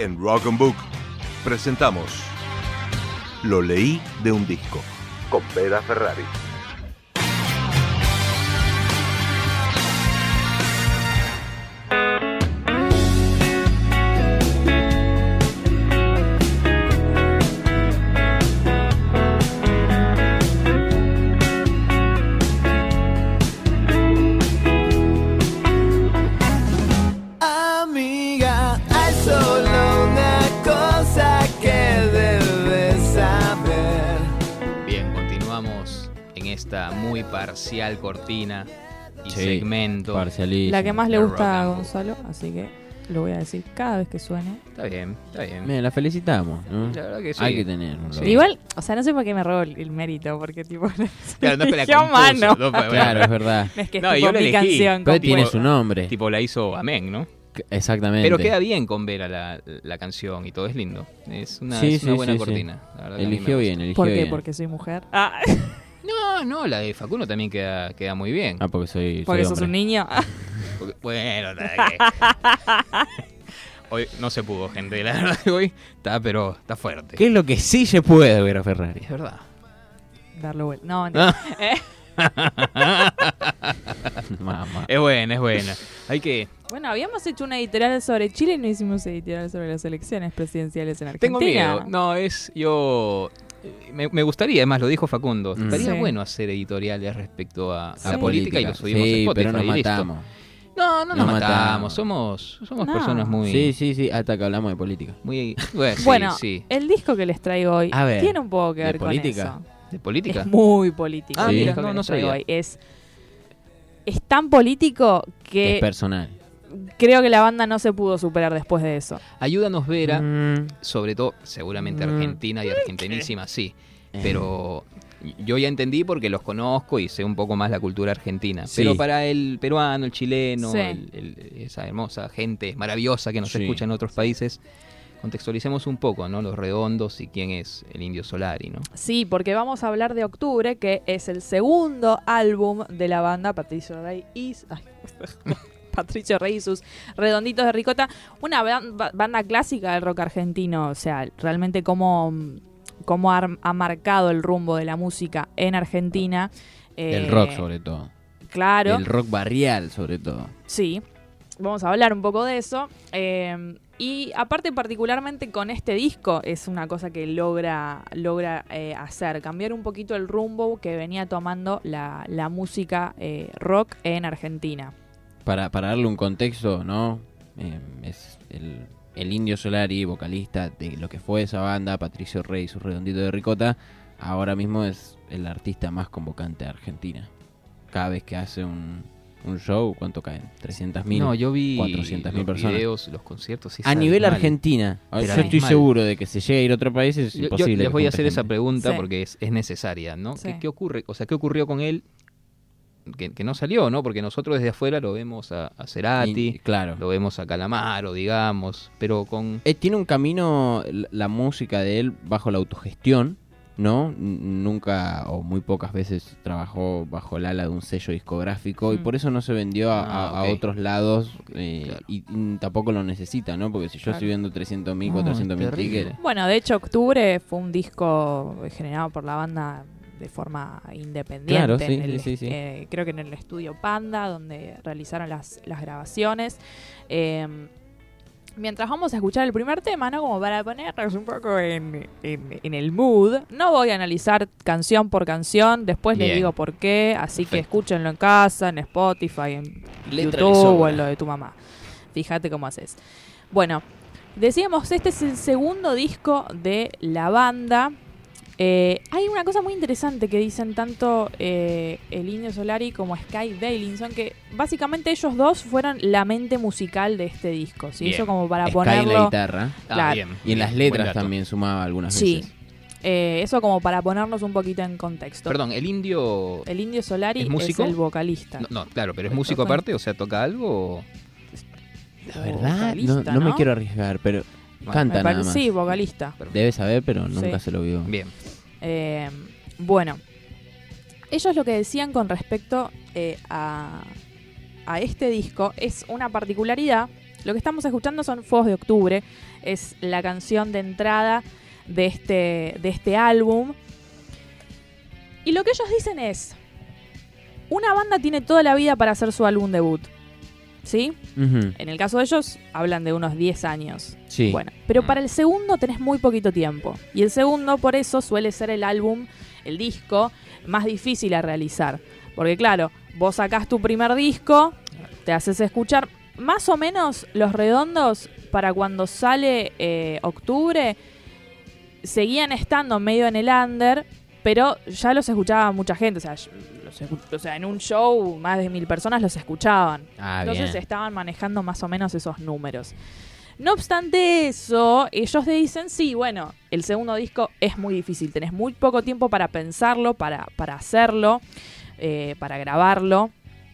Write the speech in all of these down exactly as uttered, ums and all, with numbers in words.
en Rock and Book presentamos Lo leí de un disco con Vera Ferrari. Muy parcial cortina y sí, segmento. La que más le gusta a Gonzalo, así que lo voy a decir cada vez que suene. Está bien, está bien. Bien, la felicitamos, ¿no? La verdad que sí. Hay que tener un sí. Igual, o sea, no sé por qué me robo el, el mérito, porque tipo... Claro, no es que la compuso, mano. No, claro, es verdad. No es que es no, tipo yo la mi elegí, canción. Pero compuesta. tiene su nombre. Tipo la hizo Amén, ¿no? Exactamente. Pero queda bien con Vera la, la canción y todo, es lindo. Es una, sí, es una sí, buena sí, cortina. Sí. La verdad eligió bien, eligió ¿Por qué? bien. Porque soy mujer. Ah. No, no, la de Facundo también queda, queda muy bien. Ah, porque soy Porque soy sos hombre. un niño. Porque, bueno, que... hoy no se pudo, gente. La verdad que hoy está, pero está fuerte. ¿Qué es lo que sí se puede ver a Ferrari? Es verdad. Darle vuelta. No, no. ¿Eh? Mamá. Es buena, es buena. Hay que... Bueno, habíamos hecho una editorial sobre Chile y no hicimos editorial sobre las elecciones presidenciales en Tengo Argentina. miedo. No, es... Yo... Me, me gustaría, además lo dijo Facundo, Mm. estaría Sí. bueno hacer editoriales respecto a, a Sí. la política y lo subimos sí, a Spotify. pero nos y listo. matamos. No, no nos Nos matamos. matamos. Somos, somos No. personas muy... Sí, sí, sí, hasta que hablamos de política. muy bueno, sí, Bueno, sí. el disco que les traigo hoy A ver, tiene un poco que ¿de ver con política? eso. ¿De política? Es muy político. Ah, el mira, disco no, que no les traigo sabía. hoy. Es, es tan político que Es personal. creo que la banda no se pudo superar después de eso. Ayúdanos, Vera, Mm, sobre todo, seguramente Mm. Argentina y Argentinísima, sí. eh, Pero yo ya entendí porque los conozco y sé un poco más la cultura argentina. Sí. Pero para el peruano, el chileno, Sí. el- el- esa hermosa gente maravillosa que nos Sí. escucha en otros países, contextualicemos un poco, ¿no? Los Redondos y quién es el Indio Solari, ¿no? Sí, porque vamos a hablar de Octubre, que es el segundo álbum de la banda Patricio Rey y... ay, Patricio Rey y sus Redonditos de Ricota. Una ban- ba- banda clásica del rock argentino. O sea, realmente cómo, cómo ha, ha marcado el rumbo de la música en Argentina. el Eh, rock, sobre todo. Claro. El rock barrial, sobre todo. Sí, vamos a hablar un poco de eso. Eh, y aparte, particularmente con este disco, es una cosa que logra, logra eh, hacer, cambiar un poquito el rumbo que venía tomando la, la música eh, rock en Argentina. Para, para darle un contexto, ¿no? Eh, es el, el Indio Solari, vocalista de lo que fue esa banda, Patricio Rey y su Redondito de Ricota, ahora mismo es el artista más convocante de Argentina. Cada vez que hace un, un show, ¿cuánto caen? trescientas mil, No, yo vi cuatrocientas mil los personas. videos, los conciertos. Sí, A sale nivel mal. Argentina, Pero yo es estoy mal. seguro de que si llega a ir a otro país es Yo, yo imposible. les que voy a junte hacer esa gente. pregunta Sí. porque es, es necesaria, ¿no? Sí. ¿Qué, qué ocurre? O sea, ¿qué ocurrió con él? Que, que no salió, ¿no? Porque nosotros desde afuera lo vemos a, a Cerati, Y- claro. lo vemos a Calamaro, digamos, pero con... Eh, tiene un camino, la, la música de él, bajo la autogestión, ¿no? N- Nunca o muy pocas veces trabajó bajo el ala de un sello discográfico y Mm. por eso no se vendió a, Ah, a- a ok. otros lados Ok, eh, claro. y, y tampoco lo necesita, ¿no? Porque si yo Claro. estoy viendo trescientos mil, No, cuatrocientos mil es terrible. tickets... Bueno, de hecho, Octubre fue un disco generado por la banda de forma independiente. Claro, sí, en el, sí, sí, sí. eh, creo que en el estudio Panda, donde realizaron las, las grabaciones. Eh, mientras vamos a escuchar el primer tema, ¿no? Como para ponernos un poco en, en, en el mood. No voy a analizar canción por canción, después les Bien. digo por qué, así que Perfecto. escúchenlo en casa, en Spotify, en Letra de YouTube o sobra. en lo de tu mamá. Fíjate cómo haces. Bueno, decíamos, este es el segundo disco de la banda. Eh, hay una cosa muy interesante que dicen tanto eh, el Indio Solari como Sky Dailinson, que básicamente ellos dos fueron la mente musical de este disco, ¿sí? Bien. Eso como para Sky en la ponerlo... guitarra Ah, Claro. bien, y en bien, las buen letras dato. también sumaba algunas Sí, veces. eh, eso como para ponernos un poquito en contexto. Perdón, el Indio... El Indio Solari ¿Es es, músico? el vocalista. No, no, claro, pero es Pues músico toca- aparte, o sea, ¿toca algo? o- La verdad, no, Vocalista, no me ¿no? quiero arriesgar, pero Bueno, canta Me nada parece- más. sí, vocalista. Debe saber, pero nunca Sí. se lo vio. Bien. Eh, bueno, ellos lo que decían con respecto eh, a, a este disco es una particularidad Lo que estamos escuchando son Fuegos de Octubre, es la canción de entrada de este, de este álbum. Y lo que ellos dicen es, una banda tiene toda la vida para hacer su álbum debut, ¿sí? Uh-huh. En el caso de ellos, hablan de unos diez años. Sí. Bueno, pero para el segundo tenés muy poquito tiempo. Y el segundo, por eso, suele ser el álbum, el disco, más difícil a realizar. Porque claro, vos sacás tu primer disco, te haces escuchar. Más o menos Los Redondos, para cuando sale eh, Octubre, seguían estando medio en el under, pero ya los escuchaba mucha gente. O sea, los escu- o sea, en un show más de mil personas los escuchaban. Ah, Entonces bien. estaban manejando más o menos esos números. No obstante eso, ellos te dicen, sí, bueno, el segundo disco es muy difícil. Tenés muy poco tiempo para pensarlo, para, para hacerlo, eh, para grabarlo.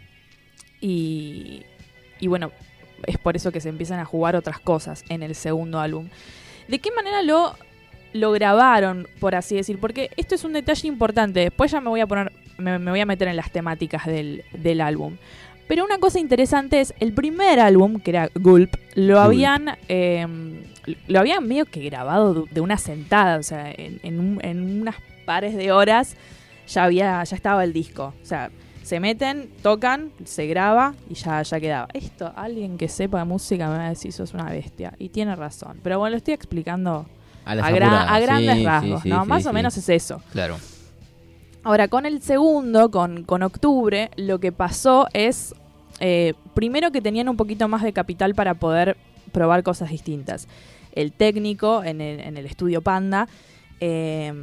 Y, y bueno, es por eso que se empiezan a jugar otras cosas en el segundo álbum. ¿De qué manera lo, lo grabaron, por así decir? Porque esto es un detalle importante. Después ya me voy a poner, me, me voy a meter en las temáticas del, del álbum. Pero una cosa interesante es, el primer álbum, que era Gulp, lo Gulp. habían eh, lo habían medio que grabado de una sentada. O sea, en, en, un, en unas pares de horas ya había ya estaba el disco. O sea, se meten, tocan, se graba y ya, ya quedaba. Esto, alguien que sepa de música me va a decir, sos una bestia. Y tiene razón. Pero bueno, lo estoy explicando A, las a, gra- apuradas. a grandes Sí, rasgos, sí, ¿no? sí, Más sí, o sí. menos es eso. Claro. Ahora, con el segundo, con, con Octubre, lo que pasó es, eh, primero que tenían un poquito más de capital para poder probar cosas distintas. El técnico en el, en el estudio Panda eh,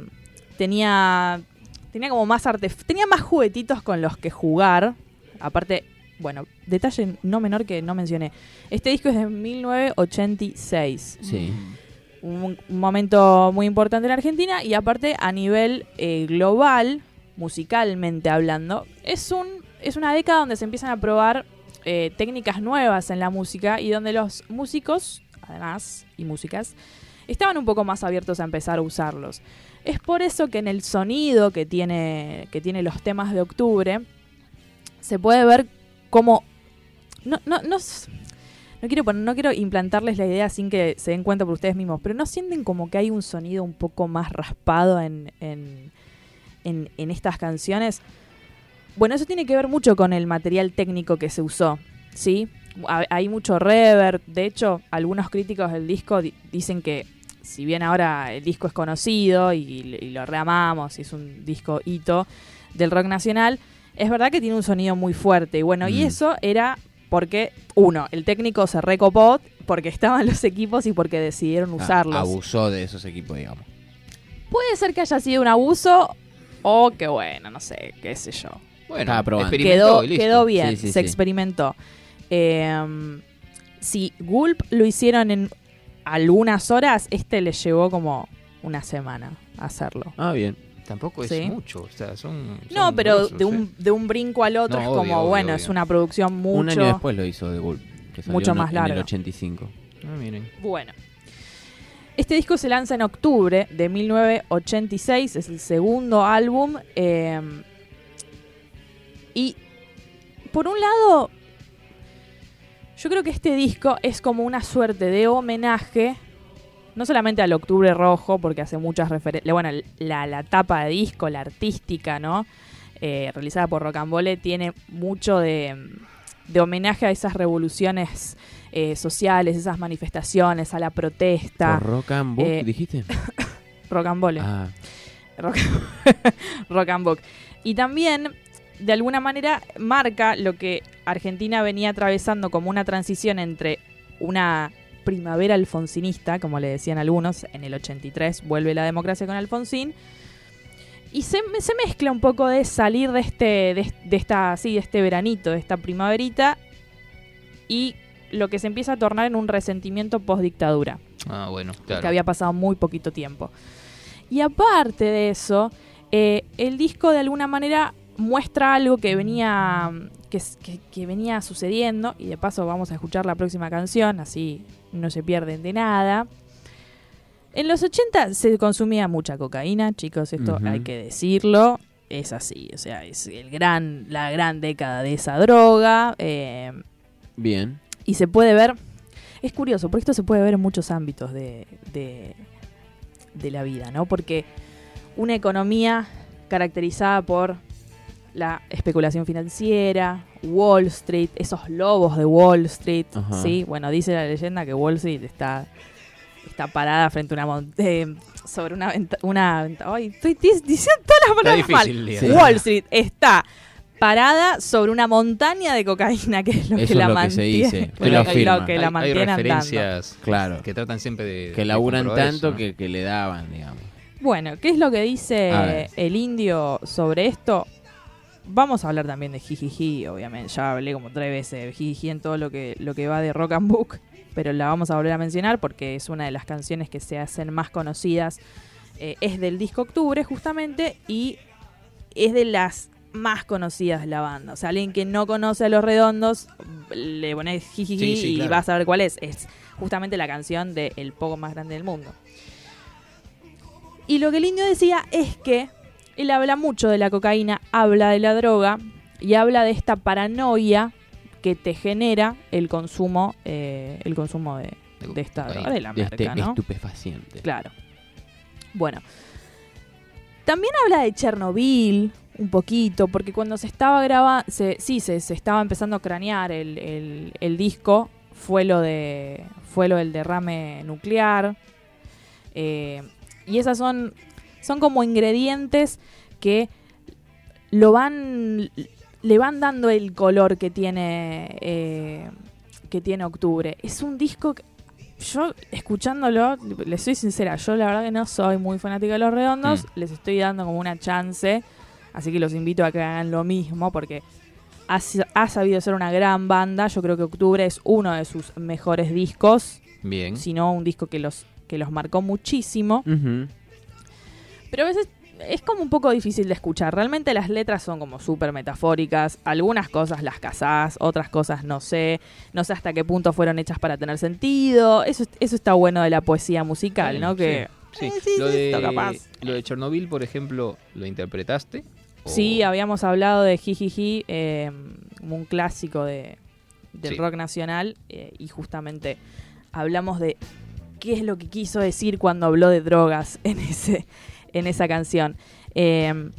tenía, tenía como más artef- tenía más juguetitos con los que jugar. Aparte, bueno, detalle no menor que no mencioné. Este disco es de mil novecientos ochenta y seis. Sí. Un, un momento muy importante en Argentina y aparte a nivel eh, global, musicalmente hablando, es un es una década donde se empiezan a probar eh, técnicas nuevas en la música y donde los músicos, además, y músicas, estaban un poco más abiertos a empezar a usarlos. Es por eso que en el sonido que tiene, que tiene los temas de Octubre, se puede ver como... No, no, no, no, quiero, poner- no quiero implantarles la idea sin que se den cuenta por ustedes mismos, pero ¿no sienten como que hay un sonido un poco más raspado en, en, en, en estas canciones? Bueno, eso tiene que ver mucho con el material técnico que se usó, ¿sí? Ha- Hay mucho reverb. De hecho, algunos críticos del disco di- dicen que si bien ahora el disco es conocido y, y lo reamamos y es un disco hito del rock nacional, es verdad que tiene un sonido muy fuerte. Y bueno, y Mm. eso era porque, uno, el técnico se recopó porque estaban los equipos y porque decidieron Ah, usarlos. abusó de esos equipos, digamos. Puede ser que haya sido un abuso o que bueno, no sé, qué sé yo. Bueno, Estaba probando. experimentó Quedó, y listo. quedó bien, Sí, sí, se sí. experimentó. Eh, si Gulp lo hicieron en algunas horas, este le llevó como una semana hacerlo. Ah, bien. Tampoco es Sí. mucho. O sea, son, No, son pero grosos, de ¿eh? un, de un brinco al otro No, es obvio, como, obvio, bueno, obvio. es una producción mucho... Un año después lo hizo de Gulp, que salió Mucho en- más en el largo. ochenta y cinco. Ah, miren. Bueno. Este disco se lanza en octubre de mil novecientos ochenta y seis, es el segundo álbum. eh, y por un lado, yo creo que este disco es como una suerte de homenaje, no solamente al Octubre Rojo, porque hace muchas referencias, bueno, la, la tapa de disco, la artística, ¿no? Eh, realizada por Rocambole, tiene mucho de, de homenaje a esas revoluciones eh, sociales, esas manifestaciones, a la protesta. ¿Por Rock and Book, eh, dijiste? Rocambole. Ah, Rock, Rock and Book. Y también, de alguna manera, marca lo que Argentina venía atravesando como una transición entre una primavera alfonsinista, como le decían algunos, en el ochenta y tres vuelve la democracia con Alfonsín, y se, se mezcla un poco de salir de este, de, de esta, sí, de este veranito, de esta primaverita, y lo que se empieza a tornar en un resentimiento post-dictadura. Ah, bueno, Que claro. había pasado muy poquito tiempo. Y aparte de eso, eh, el disco de alguna manera muestra algo que venía que, que, que venía sucediendo, y de paso vamos a escuchar la próxima canción, así no se pierden de nada. En los ochenta se consumía mucha cocaína, chicos, esto Ujú. hay que decirlo, es así, o sea, es el gran, la gran década de esa droga, eh, bien. y se puede ver es curioso, porque esto se puede ver en muchos ámbitos de, de, de la vida, ¿no? Porque una economía caracterizada por la especulación financiera, Wall Street, esos lobos de Wall Street, Ajá. ¿sí? Bueno, dice la leyenda que Wall Street está, está parada frente a una montaña, sobre una ventana, una venta- ay, estoy dis- diciendo todas las palabras difícil, mal. Lía. Sí. Wall Street está parada sobre una montaña de cocaína, que es lo Eso que es la lo que se mantiene. dice. Usted Bueno, lo y afirma. lo que hay, la hay mantiene andando. referencias Claro. que tratan siempre de Que de laburan comprobar tanto eso, ¿no? que, que le daban, digamos. Bueno, ¿qué es lo que A dice ver. el indio sobre esto? Vamos a hablar también de Jijiji, obviamente. Ya hablé como tres veces de Jijiji en todo lo que, lo que va de Rock and Book, pero la vamos a volver a mencionar porque es una de las canciones que se hacen más conocidas. Eh, es del disco Octubre, justamente, y es de las más conocidas de la banda. O sea, alguien que no conoce a Los Redondos, le pones Jijiji Sí, sí, y claro. vas a ver cuál es. Es justamente la canción de El Pogo Más Grande del Mundo. Y lo que el indio decía es que él habla mucho de la cocaína, habla de la droga y habla de esta paranoia que te genera el consumo, eh, el consumo de, de esta droga, de la De merca, este ¿no? estupefaciente. Claro. Bueno. También habla de Chernobyl un poquito, porque cuando se estaba grabando, se, sí, se, se estaba empezando a cranear el, el, el disco, fue lo de fue lo del derrame nuclear. Eh, y esas son, son como ingredientes que lo van le van dando el color que tiene eh, que tiene Octubre. Es un disco que yo, escuchándolo, les soy sincera, yo la verdad que no soy muy fanática de Los Redondos, Mm. les estoy dando como una chance, así que los invito a que hagan lo mismo, porque ha, ha sabido ser una gran banda. Yo creo que Octubre es uno de sus mejores discos, Bien. si no un disco que los, que los marcó muchísimo, Ujú. pero a veces es como un poco difícil de escuchar. Realmente las letras son como súper metafóricas. Algunas cosas las cazás, otras cosas no sé. No sé hasta qué punto fueron hechas para tener sentido. Eso, eso está bueno de la poesía musical, Sí, ¿no? Que Sí, Eh, sí. sí, Lo, sí, de, esto capaz. lo de Chernobyl, por ejemplo, ¿lo interpretaste? ¿O- sí, habíamos hablado de Jijiji, eh, como un clásico de, del Sí. rock nacional. Eh, y justamente hablamos de qué es lo que quiso decir cuando habló de drogas en ese en esa canción. Eh,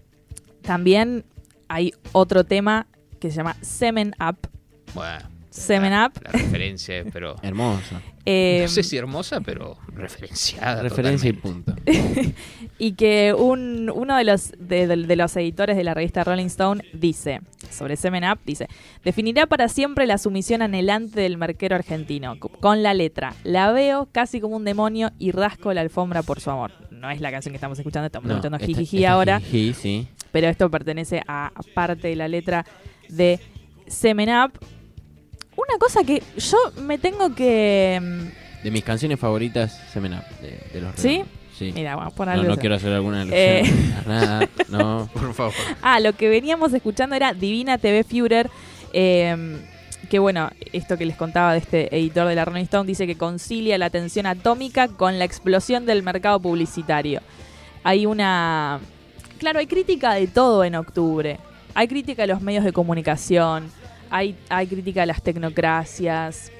también hay otro tema que se llama Semen Up. Bueno, Semen la, Up. La referencia es, pero... Hermoso. Eh, no sé si hermosa, pero referenciada. Referencia y totalmente. punto. y que un, uno de los, de, de- de los editores de la revista Rolling Stone dice, sobre Semen Up, dice, definirá para siempre la sumisión anhelante del marquero argentino, co- con la letra, la veo casi como un demonio y rasco la alfombra por su amor. No es la canción que estamos escuchando, estamos No, escuchando esta- Jijiji esta ahora, Jijiji, sí. pero esto pertenece a parte de la letra de Semen Up. Una cosa que yo me tengo que... mm, De mis canciones favoritas, Semen Up, de, de los ¿Sí? Redondos. Sí. Mira, vamos a No, ponerle... no quiero hacer alguna Eh. alusión a nada, no. Por favor. Ah, lo que veníamos escuchando era Divina T V Führer, eh, que bueno, esto que les contaba de este editor de la Rolling Stone, dice que concilia la tensión atómica con la explosión del mercado publicitario. Hay una... Claro, hay crítica de todo en Octubre. Hay crítica a los medios de comunicación, hay, hay crítica a las tecnocracias.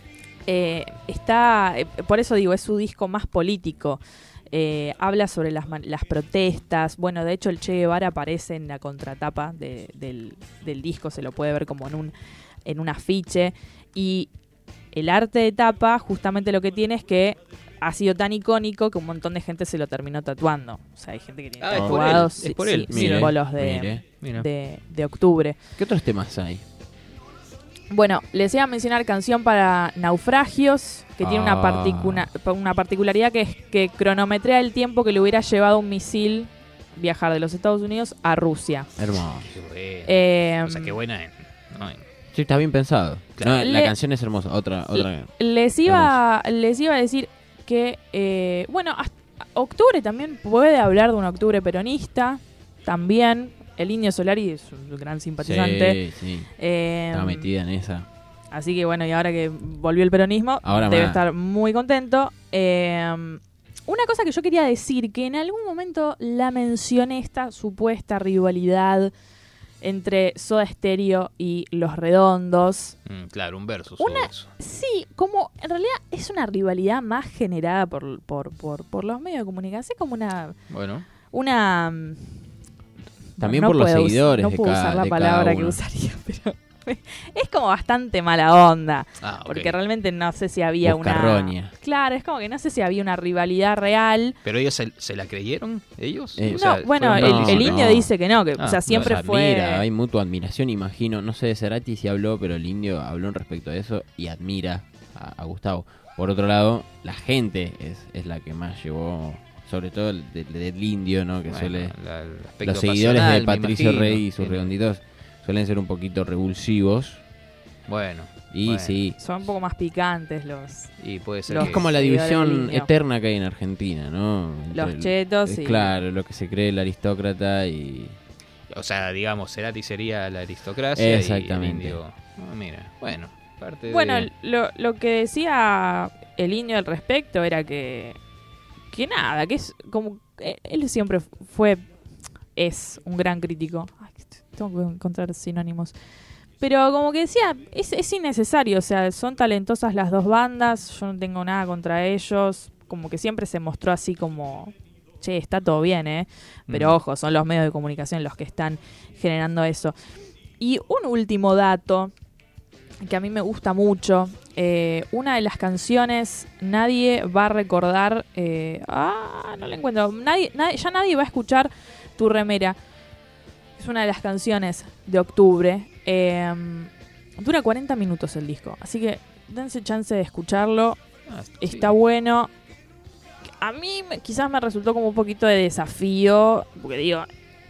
Eh, está, eh, por eso digo, es su disco más político. Eh, habla sobre las, man- las protestas. Bueno, de hecho el Che Guevara aparece en la contratapa de- del, del disco, se lo puede ver como en un, en un afiche. Y el arte de tapa justamente lo que tiene es que ha sido tan icónico que un montón de gente se lo terminó tatuando. O sea, hay gente que tiene Ah, es por tatuados él, es por sí- él. sí- Mire, símbolos de, mire. Mira. de, de Octubre. ¿Qué otros temas hay? Bueno, les iba a mencionar Canción para Naufragios, que tiene una, Ah. particuna- una particularidad que es que cronometrea el tiempo que le hubiera llevado un misil viajar de los Estados Unidos a Rusia. Hermoso. Qué buena. Eh, O sea, qué buena en, ¿no? en- Sí, está bien pensado. Claro. No, la Le- canción es hermosa. Otra, otra. les, iba, les iba a decir que, eh, bueno, hasta Octubre también puede hablar de un Octubre peronista, también. El Indio Solari es un gran simpatizante. Sí, sí. Eh, Estaba metida en esa. Así que bueno, y ahora que volvió el peronismo, Ahora debe más. estar muy contento. Eh, una cosa que yo quería decir, que en algún momento la mencioné, esta supuesta rivalidad entre Soda Stereo y Los Redondos. Mm, claro, un versus. Una- o eso. Sí, como en realidad es una rivalidad más generada por, por, por, por los medios de comunicación, como una... Bueno, una mm, También no por los puedo us- seguidores No de puedo cada- usar la de cada palabra que uno. usaría, pero es como bastante mala onda. ah, ok. Porque realmente no sé si había Buscarroña. una... Claro, es como que no sé si había una rivalidad real. ¿Pero ellos se, se la creyeron, ellos? Eh, O sea, no, bueno, fueron el, no, el partícipes. indio no. dice que no, que Ah, o sea, siempre Los fue... admira, hay mutua admiración, imagino. No sé de Cerati si habló, pero el indio habló en respecto a eso y admira a, a Gustavo. Por otro lado, la gente es, es la que más llevó, sobre todo el de- del indio, ¿no? Que Bueno, suele... la- el aspecto Los seguidores pasional, de me Patricio imagino. Rey y sus Tiene- redonditos suelen ser un poquito revulsivos. Bueno, Y bueno. sí, Son un poco más picantes los, y puede ser Los es que- como la seguidores del división indio. eterna que hay en Argentina, ¿no? Entre los el- chetos eh, y... Claro, lo que se cree el aristócrata y... O sea, digamos, Cerati sería la aristocracia y el Exactamente. indio... Ah, mira, bueno, parte Bueno, de... lo, lo que decía el indio al respecto era que... Que nada, que es como... eh, Él siempre fue... Es un gran crítico. Ay, tengo que encontrar sinónimos. Pero como que decía, es, es innecesario. O sea, son talentosas las dos bandas. Yo no tengo nada contra ellos. Como que siempre se mostró así como... Che, está todo bien, ¿eh? Pero Mm. ojo, son los medios de comunicación los que están generando eso. Y un último dato que a mí me gusta mucho. eh, una de las canciones, nadie va a recordar... eh, ah, no la encuentro. Nadie, nadie- ya nadie va a escuchar Tu Remera. Es una de las canciones de octubre. eh, dura cuarenta minutos el disco. Así que dense chance de escucharlo. Ah, sí. Está bueno. A mí me- quizás me resultó como un poquito de desafío. Porque digo...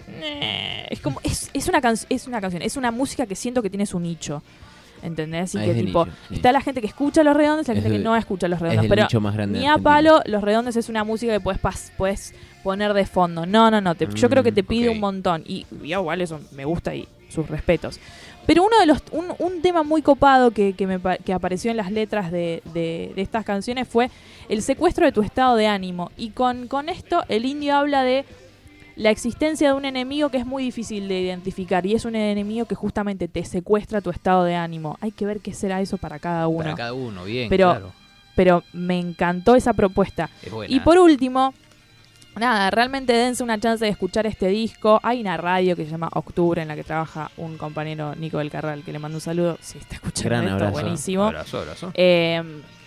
eh, es como es, es una can- es una canción, es una música que siento que tiene su nicho. ¿Entendés? Y Ah, que es de tipo, nicho, sí. está la gente que escucha Los Redondos y la Es gente que de- no escucha Los Es Redondos. el Pero nicho más grande de ni a Argentina. palo, Los Redondos es una música que puedes, pas- puedes poner de fondo. No, no, no. te- yo creo que te Mm, pide ok. un montón. Y, y igual eso me gusta y sus respetos. Pero uno de los un, un tema muy copado que, que, me, pa- que apareció en las letras de, de- de estas canciones fue el secuestro de tu estado de ánimo. Y con, con esto el indio habla de la existencia de un enemigo que es muy difícil de identificar. Y es un enemigo que justamente te secuestra tu estado de ánimo. Hay que ver qué será eso para cada uno. Para cada uno, bien, Pero- claro. Pero me encantó esa propuesta. Es buena. Y por último, nada, realmente dense una chance de escuchar este disco. Hay una radio que se llama Octubre en la que trabaja un compañero, Nico del Carral, que le mando un saludo. Si está escuchando Gran esto, abrazo. buenísimo. Abrazo, abrazo. Eh,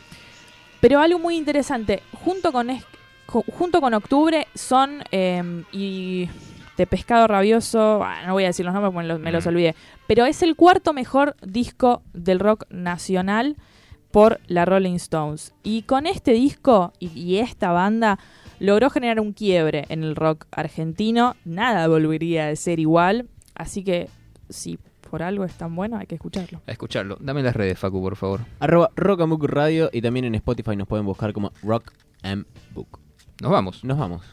pero algo muy interesante, junto con, es- ju- junto con Octubre son eh, y de Pescado Rabioso, ah, no voy a decir los nombres porque me los, me los Mm. olvidé, pero es el cuarto mejor disco del rock nacional por la Rolling Stones. Y con este disco y, y esta banda logró generar un quiebre en el rock argentino. Nada volvería a ser igual, así que si por algo es tan bueno hay que escucharlo. A escucharlo. Dame las redes, Facu, por favor. Arroba Rock and Book Radio y también en Spotify nos pueden buscar como Rock and Book. Nos vamos. Nos vamos.